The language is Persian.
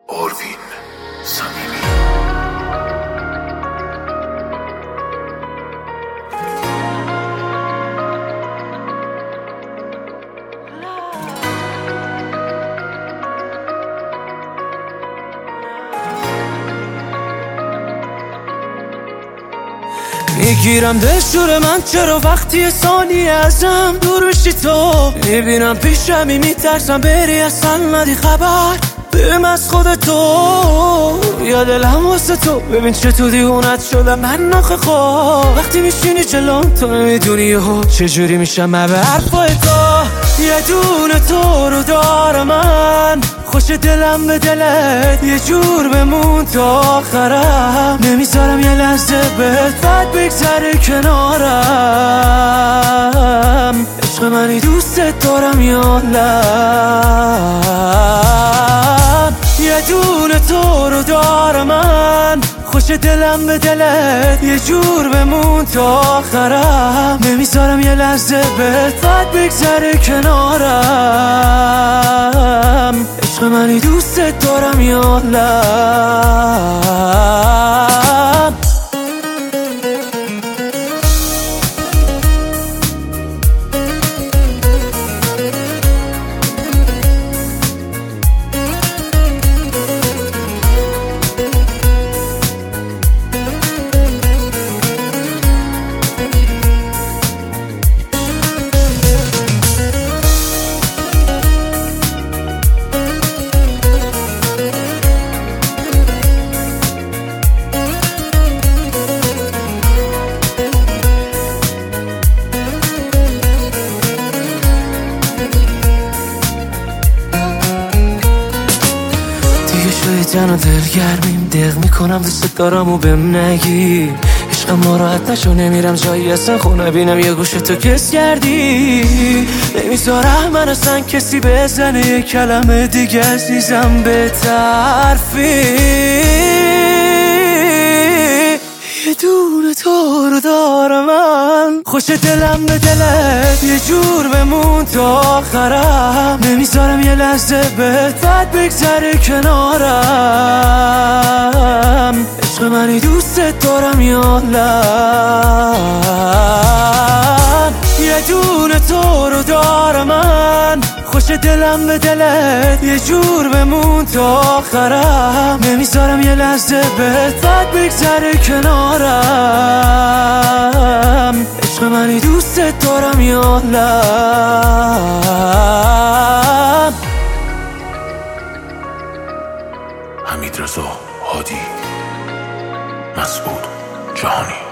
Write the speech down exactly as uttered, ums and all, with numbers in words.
آروین صمیمی. میگیرم دلشور من چرا وقتی ثانیه ازم دور بشی تو میبینم پیشمی میترسم بری اصلا ندی خبر بهم از خودتو یا دلم واسه تو ببین چطور دیوونت شدم من ناخه خواه وقتی میشینی جلوم تو نمیدونی ها چجوری میشم من به حرفای تو یه دونه تو رو دارم من خوش دلم به دلت یه جور بمون تا آخرم نمیذارم یه لحظه بهت بد بگذره کنارم عشق منی دوستت دارم یا نه یه دونه تو رو دارم من خوش دلم به دلت یه جور بمون تا آخرم نمیذارم یه لحظه بهت بد بگذره کنارم عشق منی دوستت دارم یا نه جن و دلگرمیم دق میکنم دوست دارم و بهم نگی عشقم ناراحت نشو نمیرم جایی اصلا خونه بینم یه گوش تو کس کردی نمیذارم من اصلا کسی بزنه یه کلمه دیگه عزیزم به طرفی یه دونه تو رو دارم من خوش دلم به دلت یه جور بمون تا آخرم نمیذارم یه لحظه بهت بد بگذره کنارم عشق منی دوستت دارم یا نه یه دونه تو رو دارم من خوش دلم به دلت یه جور بمون تا آخرم نمیذارم یه لحظه بهت بد بگذره کنارم عشق منی دوستت دارم یا نه حمیدرضا هادی، مسعود جهانی.